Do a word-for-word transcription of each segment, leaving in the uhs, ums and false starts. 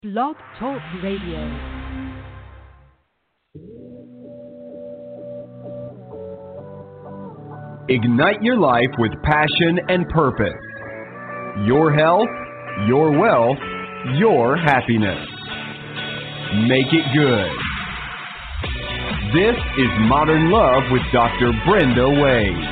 Blog Talk Radio. Ignite your life with passion and purpose. Your health, your wealth, your happiness. Make it good. This is Modern Love with Doctor Brenda Wade.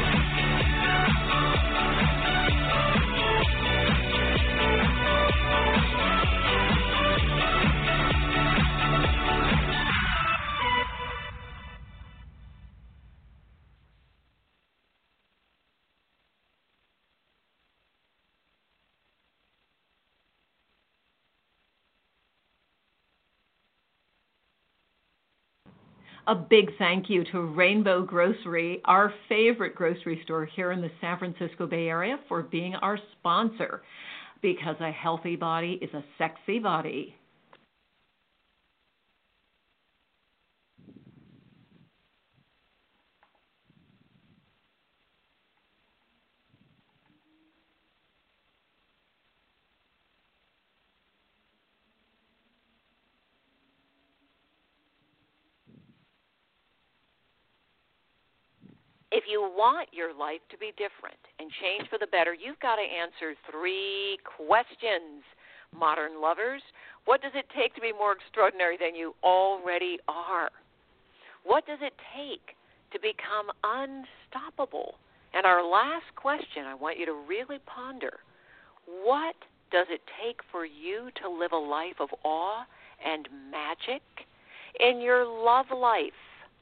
A big thank you to Rainbow Grocery, our favorite grocery store here in the San Francisco Bay Area, for being our sponsor, because a healthy body is a sexy body. If you want your life to be different and change for the better, you've got to answer three questions. Modern lovers, what does it take to be more extraordinary than you already are? What does it take to become unstoppable? And our last question, I want you to really ponder, what does it take for you to live a life of awe and magic in your love life?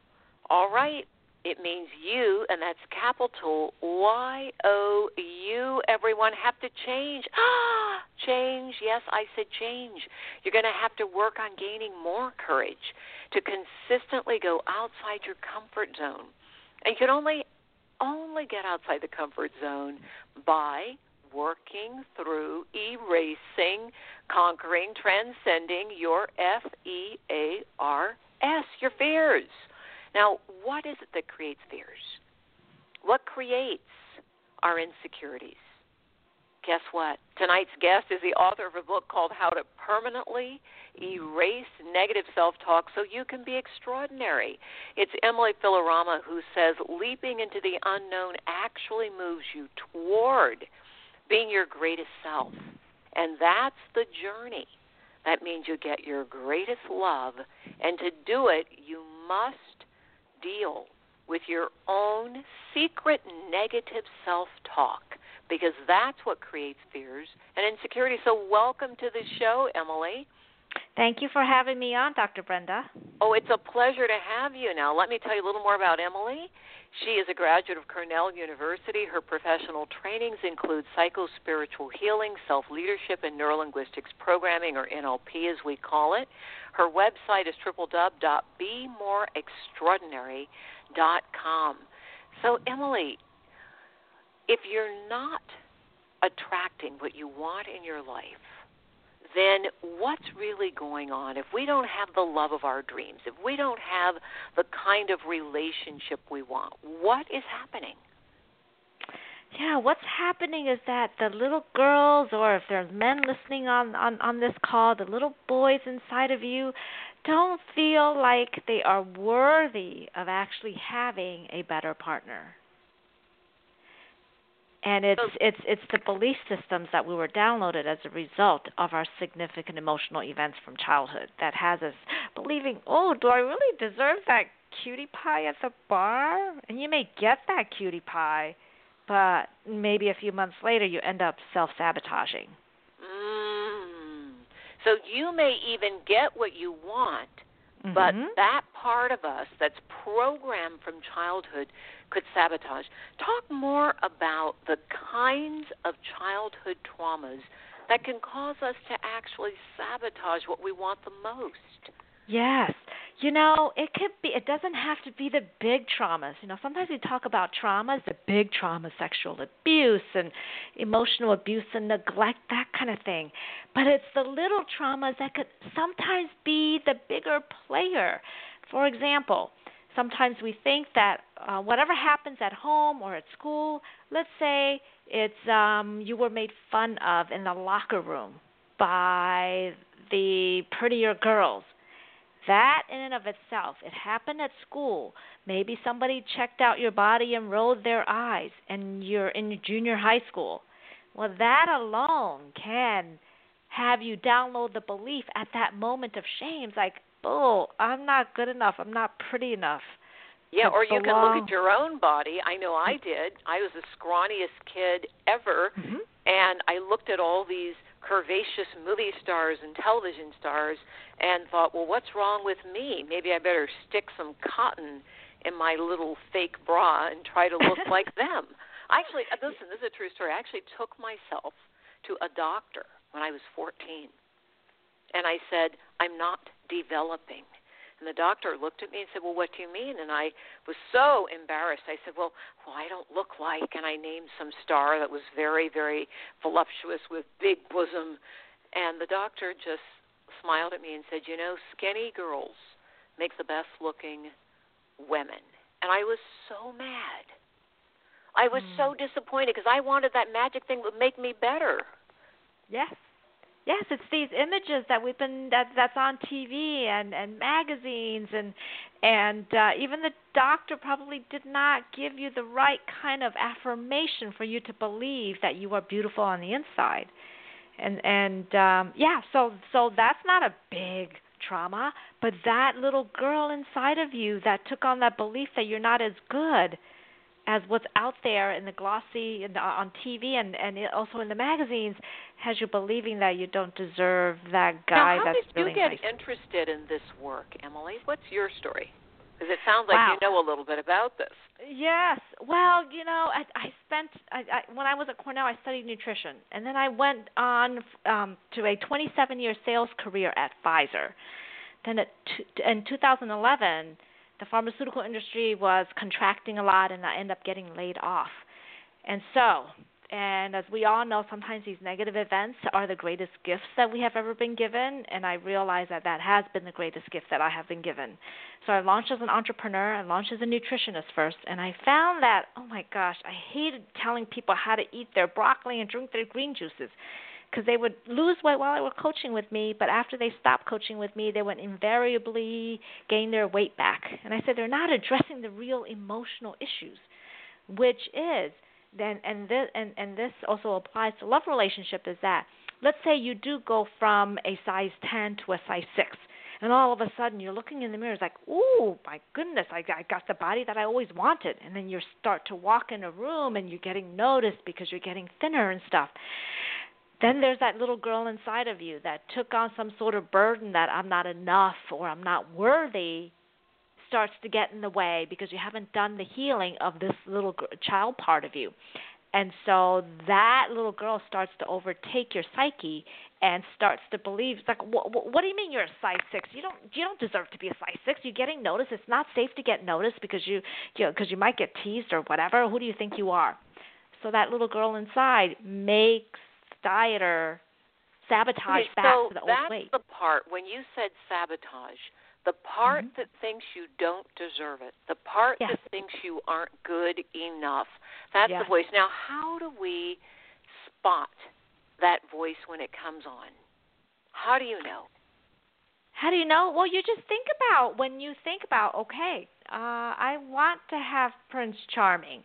All right. It means you, and that's capital Y O U, everyone, have to change. Ah, change. Yes, I said change. You're going to have to work on gaining more courage to consistently go outside your comfort zone. And you can only, only get outside the comfort zone by working through, erasing, conquering, transcending your F E A R S, your fears. Now, what is it that creates fears? What creates our insecurities? Guess what? Tonight's guest is the author of a book called How to Permanently Erase Negative Self-Talk So You Can Be Extraordinary. It's Emily Filarama who says leaping into the unknown actually moves you toward being your greatest self. And that's the journey. That means you get your greatest love. And to do it, you must deal with your own secret negative self-talk, because that's what creates fears and insecurity. So welcome to the show, Emily. Thank you for having me on, Doctor Brenda. Oh, it's a pleasure to have you. Now, let me tell you a little more about Emily. She is a graduate of Cornell University. Her professional trainings include psycho-spiritual healing, self-leadership, and neurolinguistics programming, or N L P as we call it. Her website is w w w dot be more extraordinary dot com. So, Emily, if you're not attracting what you want in your life, then what's really going on? If we don't have the love of our dreams, if we don't have the kind of relationship we want, what is happening? Yeah, what's happening is that the little girls, or if there's men listening on, on, on this call, the little boys inside of you don't feel like they are worthy of actually having a better partner. And it's it's it's the belief systems that we were downloaded as a result of our significant emotional events from childhood that has us believing, oh, do I really deserve that cutie pie at the bar? And you may get that cutie pie, but maybe a few months later you end up self-sabotaging. Mm. So you may even get what you want, mm-hmm. but that part of us that's programmed from childhood could sabotage. Talk more about the kinds of childhood traumas that can cause us to actually sabotage what we want the most. Yes. You know, it could be, it doesn't have to be the big traumas. You know, sometimes we talk about traumas, the big trauma, sexual abuse and emotional abuse and neglect, that kind of thing. But it's the little traumas that could sometimes be the bigger player. For example, sometimes we think that uh, whatever happens at home or at school, let's say it's um, you were made fun of in the locker room by the prettier girls. That in and of itself, it happened at school. Maybe somebody checked out your body and rolled their eyes, and you're in your junior high school. Well, that alone can have you download the belief at that moment of shame. It's like, oh, I'm not good enough. I'm not pretty enough. Yeah, or you belong. can look at your own body. I know I did. I was the scrawniest kid ever, mm-hmm. and I looked at all these curvaceous movie stars and television stars and thought, well, what's wrong with me? Maybe I better stick some cotton in my little fake bra and try to look like them. Actually, listen, this is a true story. I actually took myself to a doctor when I was fourteen, and I said, I'm not developing. And the doctor looked at me and said, well, what do you mean? And I was so embarrassed. I said, well, well, I don't look like, and I named some star that was very, very voluptuous with big bosom. And the doctor just smiled at me and said, you know, skinny girls make the best-looking women. And I was so mad. I was mm. so disappointed because I wanted that magic thing that would make me better. Yes. Yes, it's these images that we've been that that's on T V and, and magazines and and uh, even the doctor probably did not give you the right kind of affirmation for you to believe that you are beautiful on the inside. And and um, yeah, so so that's not a big trauma, but that little girl inside of you that took on that belief that you're not as good as what's out there in the glossy in the, on T V and, and also in the magazines, has you believing that you don't deserve that guy now, how that's did really you get nice. interested in this work, Emily? What's your story? Because it sounds like wow. you know a little bit about this. Yes. Well, you know, I, I spent I, I, when I was at Cornell, I studied nutrition, and then I went on um, to a twenty-seven year sales career at Pfizer. Then at t- in two thousand eleven. The pharmaceutical industry was contracting a lot, and I ended up getting laid off. And so, and as we all know, sometimes these negative events are the greatest gifts that we have ever been given, and I realized that that has been the greatest gift that I have been given. So I launched as an entrepreneur. I launched as a nutritionist first, and I found that, oh my gosh, I hated telling people how to eat their broccoli and drink their green juices, because they would lose weight while they were coaching with me, but after they stopped coaching with me, they would invariably gain their weight back. And I said, they're not addressing the real emotional issues, which is, then, and this, and, and this also applies to love relationship, is that, let's say you do go from a size ten to a size six, and all of a sudden you're looking in the mirror, it's like, ooh, my goodness, I got, I got the body that I always wanted. And then you start to walk in a room, and you're getting noticed because you're getting thinner and stuff. Then there's that little girl inside of you that took on some sort of burden that I'm not enough or I'm not worthy, starts to get in the way because you haven't done the healing of this little g- child part of you. And so that little girl starts to overtake your psyche and starts to believe, it's like, what, what do you mean you're a size six? You don't you don't deserve to be a size six. You're getting noticed. It's not safe to get noticed because you you know, because you might get teased or whatever. Who do you think you are? So that little girl inside makes dieter sabotage okay, back so to the old that's weight. the part, when you said sabotage, the part mm-hmm. that thinks you don't deserve it, the part yes. that thinks you aren't good enough, that's yes. the voice. Now, how do we spot that voice when it comes on? How do you know? How do you know? Well, you just think about, when you think about, okay, uh, I want to have Prince Charming.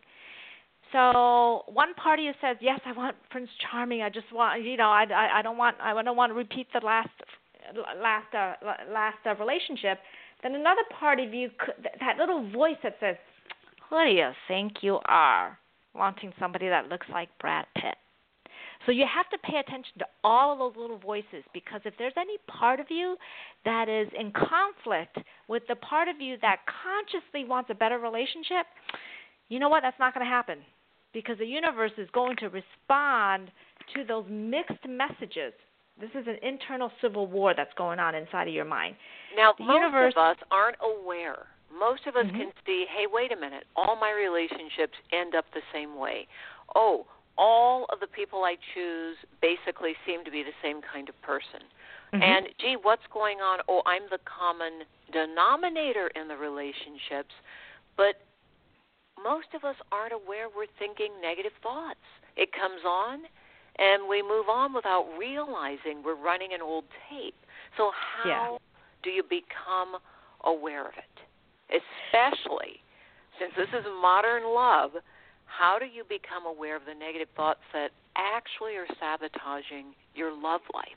So one part of you says, yes, I want Prince Charming. I just want, you know, I, I, I don't want, I don't want to repeat the last, last, uh, last uh, relationship. Then another part of you, that little voice that says, who do you think you are, wanting somebody that looks like Brad Pitt? So you have to pay attention to all of those little voices, because if there's any part of you that is in conflict with the part of you that consciously wants a better relationship, you know what? That's not going to happen. Because the universe is going to respond to those mixed messages. This is an internal civil war that's going on inside of your mind. Now, the most universe, of us aren't aware. Most of us mm-hmm. can see, hey, wait a minute, all my relationships end up the same way. Oh, all of the people I choose basically seem to be the same kind of person. Mm-hmm. And, gee, what's going on? Oh, I'm the common denominator in the relationships. But most of us aren't aware we're thinking negative thoughts. It comes on, and we move on without realizing we're running an old tape. So how Yeah. do you become aware of it? Especially since this is modern love, how do you become aware of the negative thoughts that actually are sabotaging your love life?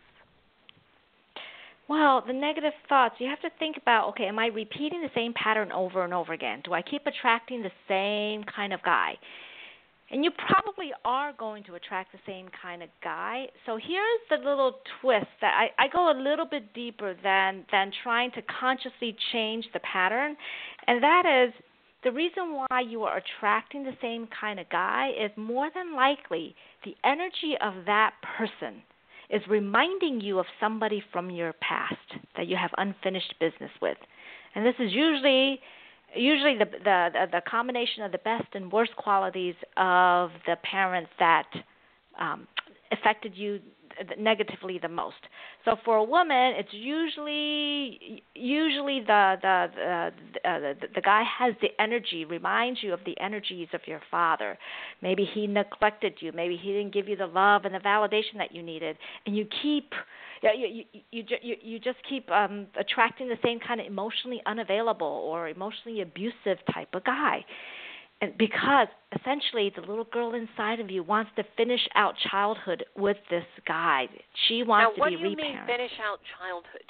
Well, the negative thoughts, you have to think about, okay, am I repeating the same pattern over and over again? Do I keep attracting the same kind of guy? And you probably are going to attract the same kind of guy. So here's the little twist that I, I go a little bit deeper than, than trying to consciously change the pattern, and that is the reason why you are attracting the same kind of guy is more than likely the energy of that person is reminding you of somebody from your past that you have unfinished business with. And this is usually usually the the the combination of the best and worst qualities of the parents that um, affected you negatively the most. So for a woman, it's usually usually the the the, uh, the the guy has the energy, reminds you of the energies of your father. Maybe he neglected you. Maybe he didn't give you the love and the validation that you needed, and you keep. Yeah, you you you, you, you just keep um, attracting the same kind of emotionally unavailable or emotionally abusive type of guy. And because essentially the little girl inside of you wants to finish out childhood with this guy. She wants now, to be reparent. Now, what do you mean finish out childhood?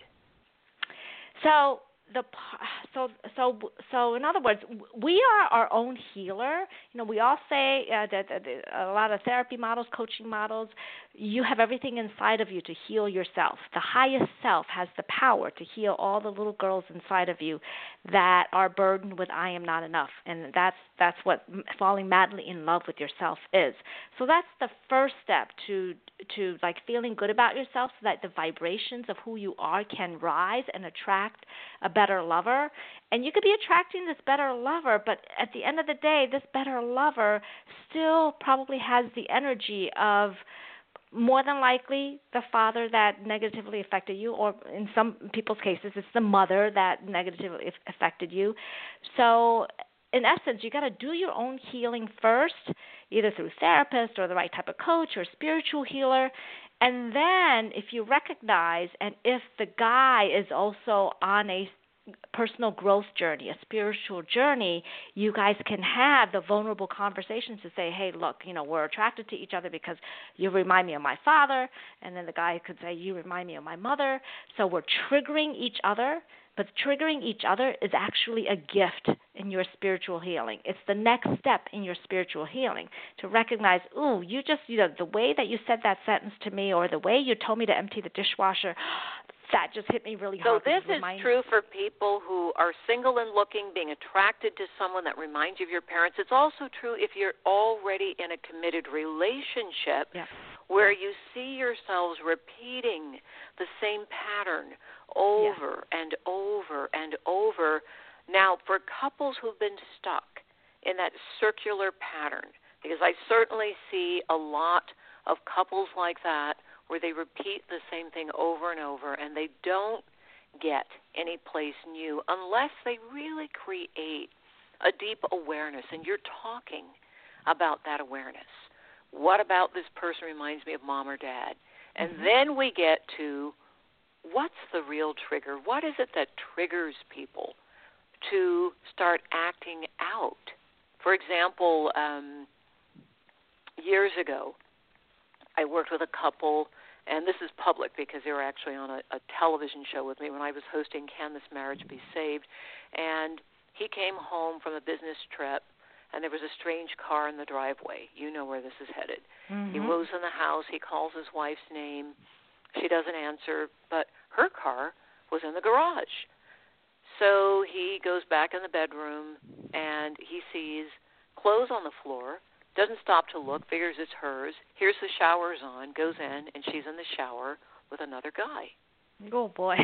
So the so so so in other words, we are our own healer. You know, we all say uh, that, that a lot of therapy models, coaching models, you have everything inside of you to heal yourself. The highest self has the power to heal all the little girls inside of you that are burdened with I am not enough, and that's that's what falling madly in love with yourself is. So that's the first step to to like feeling good about yourself, so that the vibrations of who you are can rise and attract a better lover. And you could be attracting this better lover, but at the end of the day, this better lover still probably has the energy of more than likely the father that negatively affected you, or in some people's cases, it's the mother that negatively affected you. So in essence, you got to do your own healing first, either through therapist or the right type of coach or spiritual healer. And then if you recognize, and if the guy is also on a personal growth journey, a spiritual journey, you guys can have the vulnerable conversations to say, hey, look, you know, we're attracted to each other because you remind me of my father. And then the guy could say, you remind me of my mother. So we're triggering each other. But triggering each other is actually a gift in your spiritual healing. It's the next step in your spiritual healing to recognize, ooh, you just, you know, the way that you said that sentence to me, or the way you told me to empty the dishwasher, that just hit me really hard. So this is true for people who are single and looking, being attracted to someone that reminds you of your parents. It's also true if you're already in a committed relationship, yeah, where you see yourselves repeating the same pattern over yeah. and over and over. Now, for couples who've been stuck in that circular pattern, because I certainly see a lot of couples like that where they repeat the same thing over and over, and they don't get any place new unless they really create a deep awareness, and you're talking about that awareness. What about this person reminds me of mom or dad? And mm-hmm. then we get to what's the real trigger? What is it that triggers people to start acting out? For example, um, years ago, I worked with a couple, and this is public because they were actually on a, a television show with me when I was hosting Can This Marriage Be Saved? And he came home from a business trip, and there was a strange car in the driveway. You know where this is headed. Mm-hmm. He moves in the house. He calls his wife's name. She doesn't answer, but her car was in the garage. So he goes back in the bedroom, and he sees clothes on the floor, doesn't stop to look, figures it's hers, hears the shower's on, goes in, and she's in the shower with another guy. Oh, boy.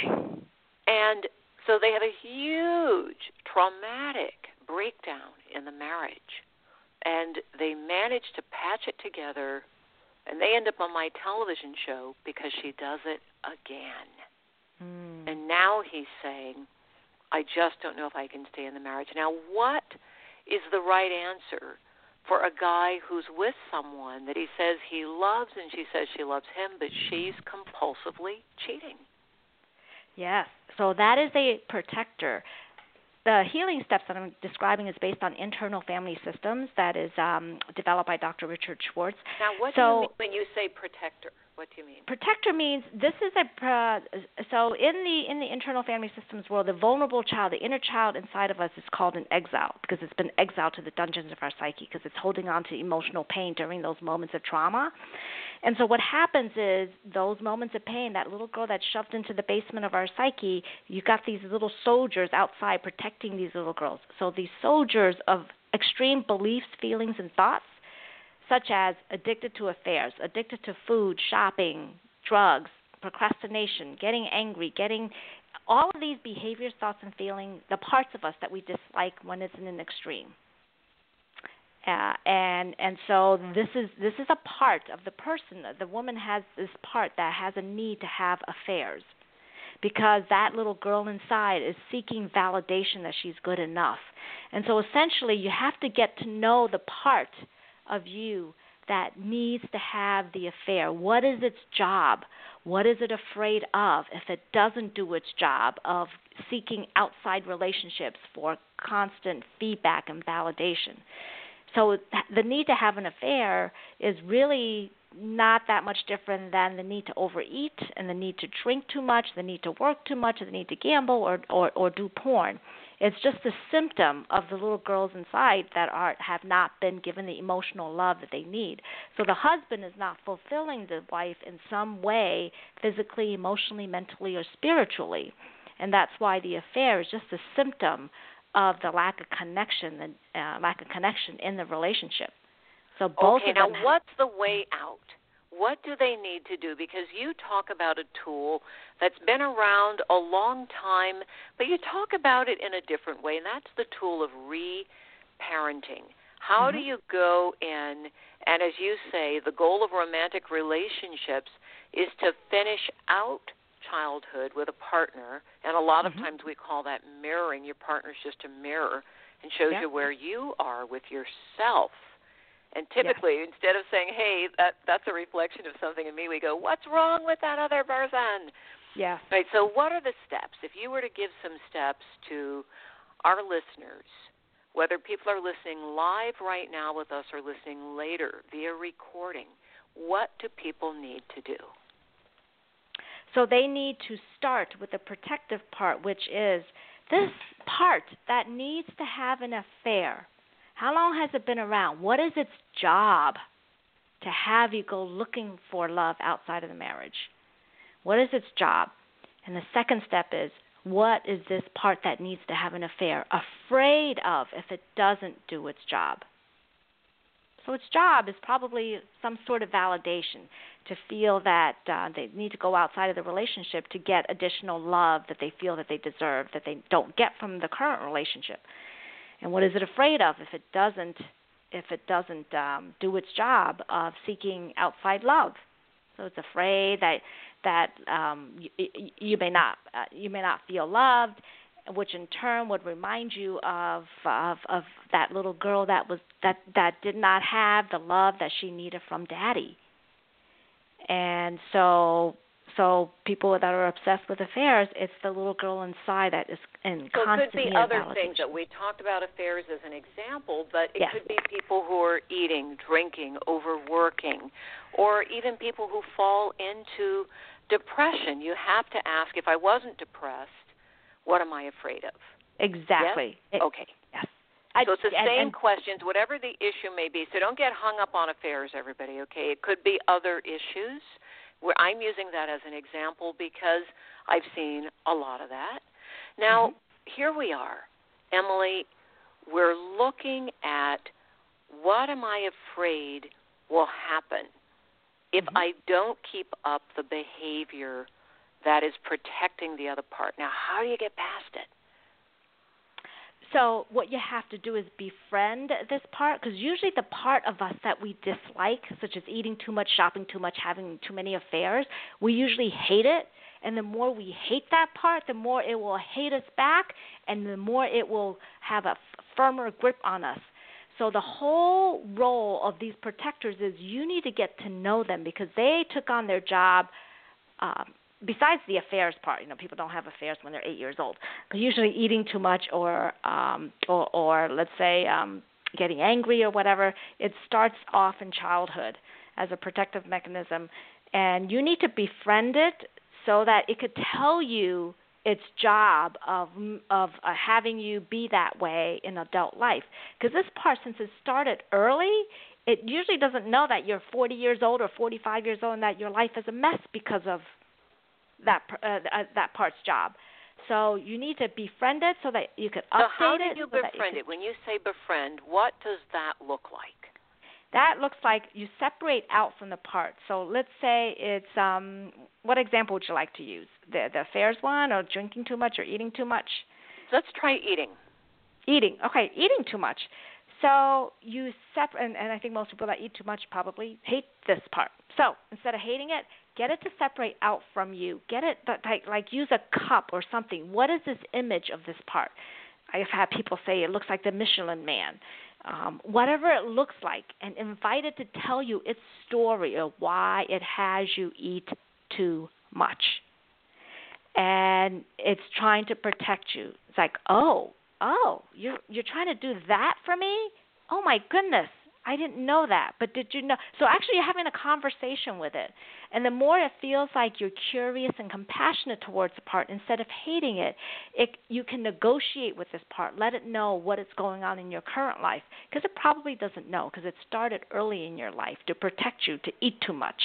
And so they have a huge traumatic breakdown in the marriage, and they manage to patch it together, and they end up on my television show because she does it again. Mm. And now he's saying, I just don't know if I can stay in the marriage. Now, what is the right answer for a guy who's with someone that he says he loves and she says she loves him, but she's compulsively cheating? Yes. So that is a protector. The healing steps that I'm describing is based on internal family systems that is um, developed by Doctor Richard Schwartz. Now, what so, do you mean when you say protector? What do you mean? Protector means this is a uh, so in the in the internal family systems world, the vulnerable child, the inner child inside of us is called an exile because it's been exiled to the dungeons of our psyche because it's holding on to emotional pain during those moments of trauma. And so what happens is those moments of pain, that little girl that's shoved into the basement of our psyche, you've got these little soldiers outside protecting these little girls. So these soldiers of extreme beliefs, feelings, and thoughts, such as addicted to affairs, addicted to food, shopping, drugs, procrastination, getting angry, getting all of these behaviors, thoughts, and feelings, the parts of us that we dislike when it's in an extreme. Uh, and and so this is this is a part of the person. The woman has this part that has a need to have affairs because that little girl inside is seeking validation that she's good enough. And so essentially you have to get to know the part of you that needs to have the affair. What is its job? What is it afraid of if it doesn't do its job of seeking outside relationships for constant feedback and validation? So the need to have an affair is really not that much different than the need to overeat and the need to drink too much, the need to work too much, the need to gamble or, or, or do porn. It's just a symptom of the little girls inside that are have not been given the emotional love that they need. So the husband is not fulfilling the wife in some way, physically, emotionally, mentally, or spiritually. And that's why the affair is just a symptom of the lack of connection and uh, lack of connection in the relationship. So both okay, of them now have, what's the way out? What do they need to do? Because you talk about a tool that's been around a long time, but you talk about it in a different way, and that's the tool of re-parenting. How mm-hmm. do you go in, and as you say, the goal of romantic relationships is to finish out childhood with a partner, and a lot of mm-hmm. times we call that mirroring. Your partner's just a mirror and shows yep. you where you are with yourself. And typically, yes. instead of saying, hey, that that's a reflection of something in me, we go, what's wrong with that other person? Yeah. Right, so what are the steps? If you were to give some steps to our listeners, whether people are listening live right now with us or listening later via recording, what do people need to do? So they need to start with the protective part, which is this part that needs to have an affair. How long has it been around? What is its job to have you go looking for love outside of the marriage? What is its job? And the second step is, what is this part that needs to have an affair afraid of if it doesn't do its job? So its job is probably some sort of validation, to feel that uh, they need to go outside of the relationship to get additional love that they feel that they deserve, that they don't get from the current relationship. And what is it afraid of if it doesn't if it doesn't um, do its job of seeking outside love? So it's afraid that that um, you, you may not uh, you may not feel loved, which in turn would remind you of, of of that little girl that was that that did not have the love that she needed from daddy. And so so people that are obsessed with affairs, it's the little girl inside that is in so constant need of validation. So it could be other things that we talked about affairs as an example, but it yes. could be people who are eating, drinking, overworking, or even people who fall into depression. You have to ask, if I wasn't depressed, what am I afraid of? Exactly. Yes? It, okay. Yes. So it's the and, same and, questions, whatever the issue may be. So don't get hung up on affairs, everybody, okay? It could be other issues. Where I'm using that as an example because I've seen a lot of that. Now, mm-hmm. here we are, Emily. We're looking at what am I afraid will happen if mm-hmm. I don't keep up the behavior that is protecting the other part. Now, how do you get past it? So what you have to do is befriend this part, because usually the part of us that we dislike, such as eating too much, shopping too much, having too many affairs, we usually hate it. And the more we hate that part, the more it will hate us back, and the more it will have a f- firmer grip on us. So the whole role of these protectors is you need to get to know them because they took on their job um, besides the affairs part, you know, people don't have affairs when they're eight years old. But usually eating too much or, um, or, or let's say um, getting angry or whatever, it starts off in childhood as a protective mechanism. And you need to befriend it so that it could tell you its job of of uh, having you be that way in adult life. Because this part, since it started early, it usually doesn't know that you're forty years old or forty-five years old and that your life is a mess because of that uh, that part's job. So you need to befriend it so that you can update it. So how do you so befriend you it? When you say befriend, what does that look like? That looks like you separate out from the part. So let's say it's, um, what example would you like to use? The, the affairs one, or drinking too much or eating too much? Let's try eating. Eating. Okay, eating too much. So you separate, and, and I think most people that eat too much probably hate this part. So instead of hating it, get it to separate out from you. Get it, like, like use a cup or something. What is this image of this part? I've had people say it looks like the Michelin Man. Um, whatever it looks like, and invite it to tell you its story of why it has you eat too much. And it's trying to protect you. It's like, oh, oh, you're you're trying to do that for me? Oh my goodness, I didn't know that. But did you know? So actually you're having a conversation with it. And the more it feels like you're curious and compassionate towards the part instead of hating it, it you can negotiate with this part, let it know what is going on in your current life, because it probably doesn't know, because it started early in your life to protect you, to eat too much.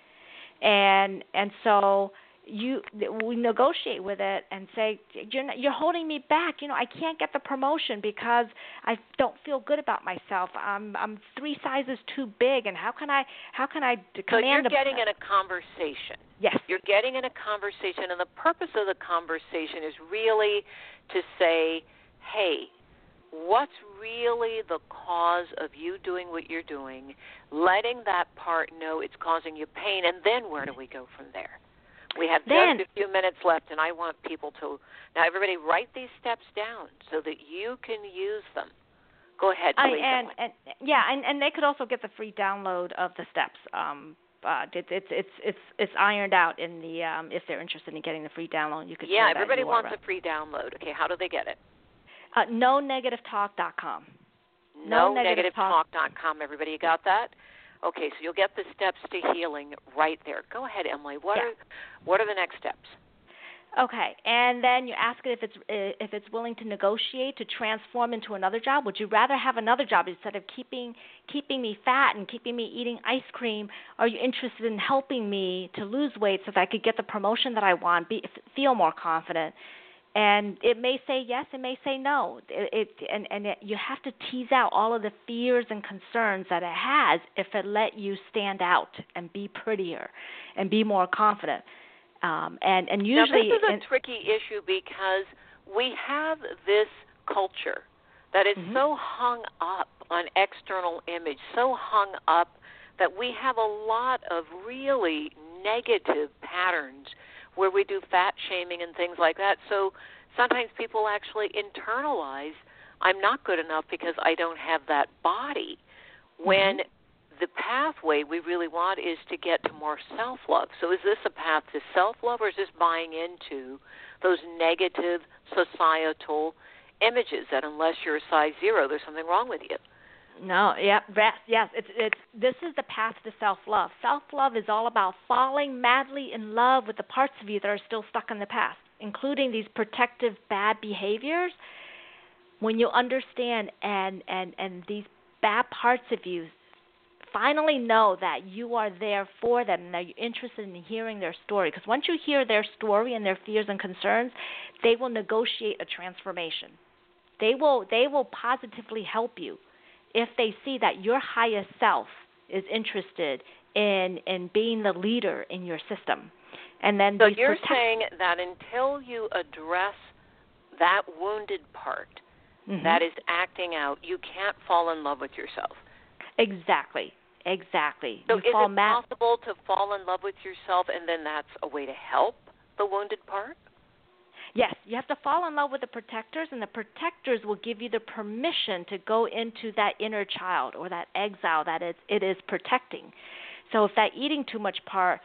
And and so you we negotiate with it and say, you're not, you're holding me back. You know, I can't get the promotion because I don't feel good about myself. I'm I'm three sizes too big, and how can I how can I command? So you're a, getting in a conversation. Yes. You're getting in a conversation, and the purpose of the conversation is really to say, hey, what's really the cause of you doing what you're doing, letting that part know it's causing you pain, and then where do we go from there? We have then, just a few minutes left, and I want people to – now, everybody, write these steps down so that you can use them. Go ahead, please. I, and, and, yeah, and, and they could also get the free download of the steps. Um, uh, it's it's it's it's it's ironed out in the um, if they're interested in getting the free download, you could. Yeah, share everybody that wants U R L. a free download. Okay, how do they get it? Uh, no negative talk dot com. no negative talk dot com. Everybody, you got that? Okay, so you'll get the steps to healing right there. Go ahead, Emily. What yeah. are what are the next steps? Okay, and then you ask it if it's if it's willing to negotiate to transform into another job. Would you rather have another job instead of keeping keeping me fat and keeping me eating ice cream? Are you interested in helping me to lose weight so that I could get the promotion that I want, be, feel more confident? And it may say yes, it may say no. It, it and and it, you have to tease out all of the fears and concerns that it has if it let you stand out and be prettier and be more confident. Um, and, and usually, now, this is a in, tricky issue because we have this culture that is mm-hmm. so hung up on external image, so hung up that we have a lot of really negative patterns where we do fat shaming and things like that. So sometimes people actually internalize, I'm not good enough because I don't have that body, when mm-hmm. the pathway we really want is to get to more self-love. So is this a path to self-love, or is this buying into those negative societal images that unless you're a size zero, there's something wrong with you? No, yeah, yes, it's it's this is the path to self-love. Self-love is all about falling madly in love with the parts of you that are still stuck in the past, including these protective bad behaviors. When you understand and and and these bad parts of you finally know that you are there for them and that you're interested in hearing their story, because once you hear their story and their fears and concerns, they will negotiate a transformation. They will they will positively help you if they see that your highest self is interested in in being the leader in your system. And then so these you're protect- saying that until you address that wounded part mm-hmm. that is acting out, you can't fall in love with yourself. Exactly. Exactly. So you is fall it mad- possible to fall in love with yourself and then that's a way to help the wounded part? Yes, you have to fall in love with the protectors, and the protectors will give you the permission to go into that inner child or that exile that it, it is protecting. So if that eating too much part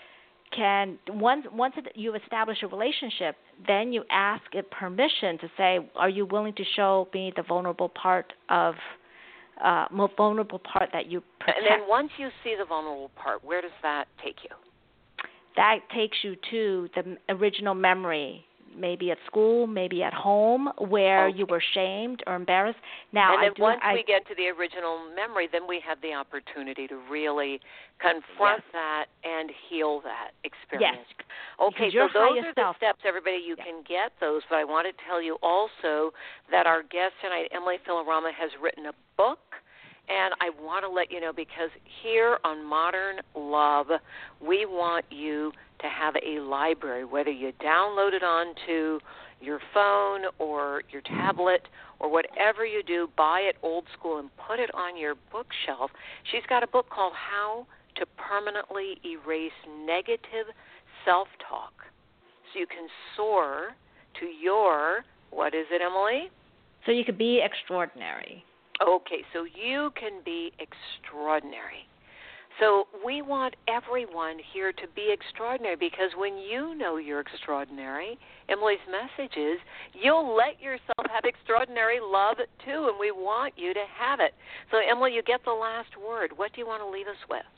can once once it, you establish a relationship, then you ask it permission to say, are you willing to show me the vulnerable part of uh, most vulnerable part that you protect? And then once you see the vulnerable part, where does that take you? That takes you to the original memory, maybe at school, maybe at home, where okay. you were shamed or embarrassed. Now, and then I do, once I, we get to the original memory, then we have the opportunity to really confront yes. that and heal that experience. Yes. Okay, your so those are the self. steps, everybody. You yeah. can get those, but I want to tell you also that our guest tonight, Emily Filarama, has written a book. And I want to let you know, because here on Modern Love, we want you to have a library, whether you download it onto your phone or your tablet or whatever you do, buy it old school and put it on your bookshelf. She's got a book called How to Permanently Erase Negative Self-Talk, so you can soar to your, what is it, Emily? So you could be extraordinary. Okay, so you can be extraordinary. So we want everyone here to be extraordinary, because when you know you're extraordinary, Emily's message is you'll let yourself have extraordinary love too, and we want you to have it. So, Emily, you get the last word. What do you want to leave us with?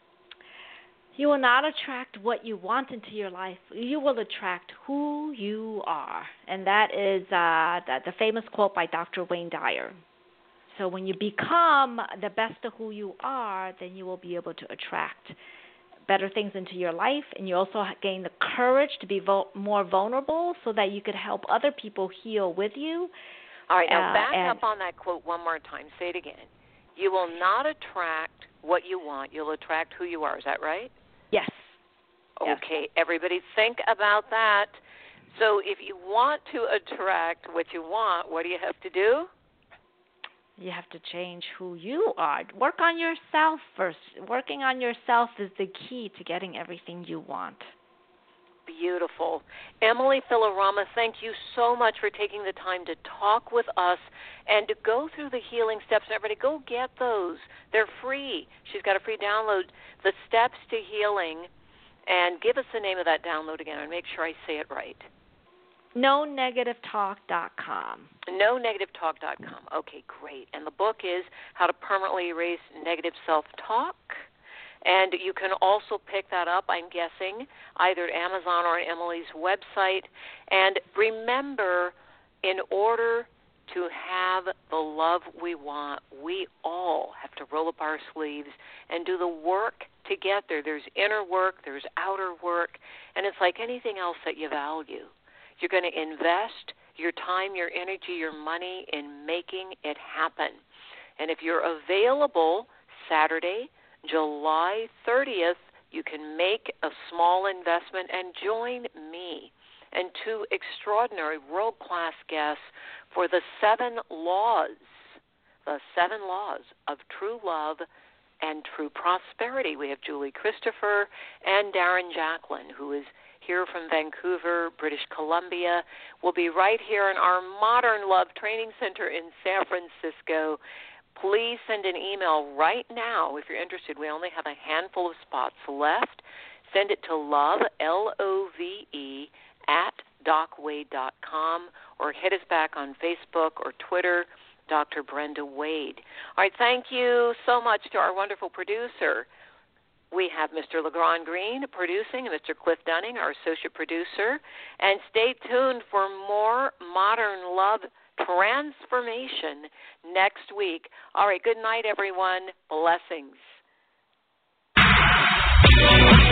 You will not attract what you want into your life. You will attract who you are. And that is uh, the, the famous quote by Doctor Wayne Dyer. So when you become the best of who you are, then you will be able to attract better things into your life, and you also gain the courage to be vo- more vulnerable so that you could help other people heal with you. All right, now uh, back and, up on that quote one more time. Say it again. You will not attract what you want. You'll attract who you are. Is that right? Yes. Okay, yes. Everybody think about that. So if you want to attract what you want, what do you have to do? You have to change who you are. Work on yourself first. Working on yourself is the key to getting everything you want. Beautiful. Emily Filarama, thank you so much for taking the time to talk with us and to go through the healing steps. Everybody, go get those. They're free. She's got a free download, The Steps to Healing. And give us the name of that download again and make sure I say it right. no negative talk dot com. no negative talk dot com. Okay, great. And the book is How to Permanently Erase Negative Self-Talk. And you can also pick that up, I'm guessing, either at Amazon or on Emily's website. And remember, in order to have the love we want, we all have to roll up our sleeves and do the work to get there. There's inner work, there's outer work, and it's like anything else that you value. You're going to invest your time, your energy, your money in making it happen. And if you're available Saturday, July thirtieth, you can make a small investment and join me and two extraordinary world-class guests for the seven laws, the seven laws of true love and true prosperity. We have Julie Christopher and Darren Jacklin, who is here from Vancouver, British Columbia. We'll be right here in our Modern Love Training Center in San Francisco. Please send an email right now if you're interested. We only have a handful of spots left. Send it to love, L O V E, at doc wade dot com, or hit us back on Facebook or Twitter, Doctor Brenda Wade. All right, thank you so much to our wonderful producer. We have Mister LeGrand Green producing and Mister Cliff Dunning, our associate producer. And stay tuned for more Modern Love Transformation next week. All right, good night, everyone. Blessings.